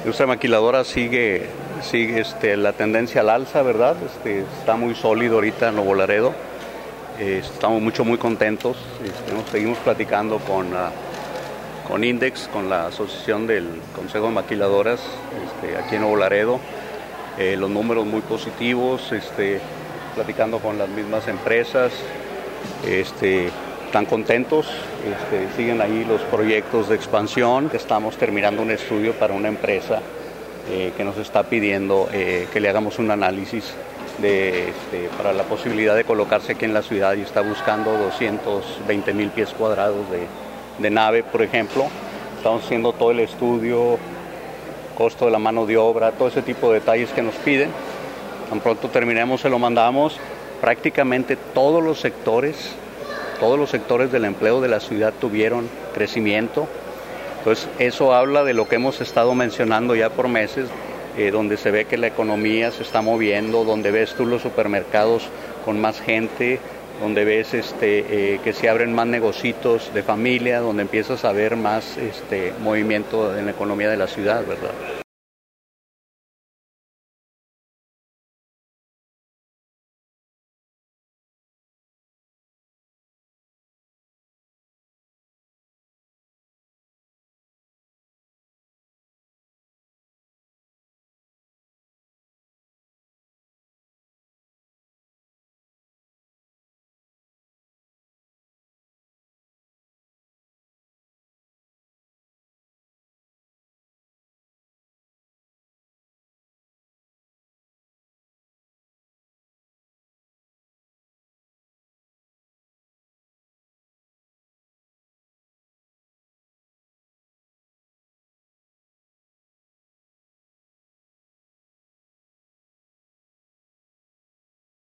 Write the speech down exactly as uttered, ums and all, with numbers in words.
industria maquiladora sigue, sigue este, la tendencia al alza, ¿verdad? Este, está muy sólido ahorita en Nuevo Laredo. Eh, estamos mucho, muy contentos. Este, nos seguimos platicando con, uh, con Index, con la Asociación del Consejo de Maquiladoras este, aquí en Nuevo Laredo. Eh, los números muy positivos, este, platicando con las mismas empresas. Este, están contentos, este, siguen ahí los proyectos de expansión. Estamos terminando un estudio para una empresa eh, que nos está pidiendo eh, que le hagamos un análisis de, este, para la posibilidad de colocarse aquí en la ciudad y está buscando doscientos veinte mil pies cuadrados de, de nave, por ejemplo. Estamos haciendo todo el estudio, costo de la mano de obra, todo ese tipo de detalles que nos piden. Tan pronto terminemos se lo mandamos. Prácticamente todos los sectores Todos los sectores del empleo de la ciudad tuvieron crecimiento. Entonces, eso habla de lo que hemos estado mencionando ya por meses, eh, donde se ve que la economía se está moviendo, donde ves tú los supermercados con más gente, donde ves este, eh, que se abren más negocios de familia, donde empiezas a ver más este, movimiento en la economía de la ciudad, ¿verdad?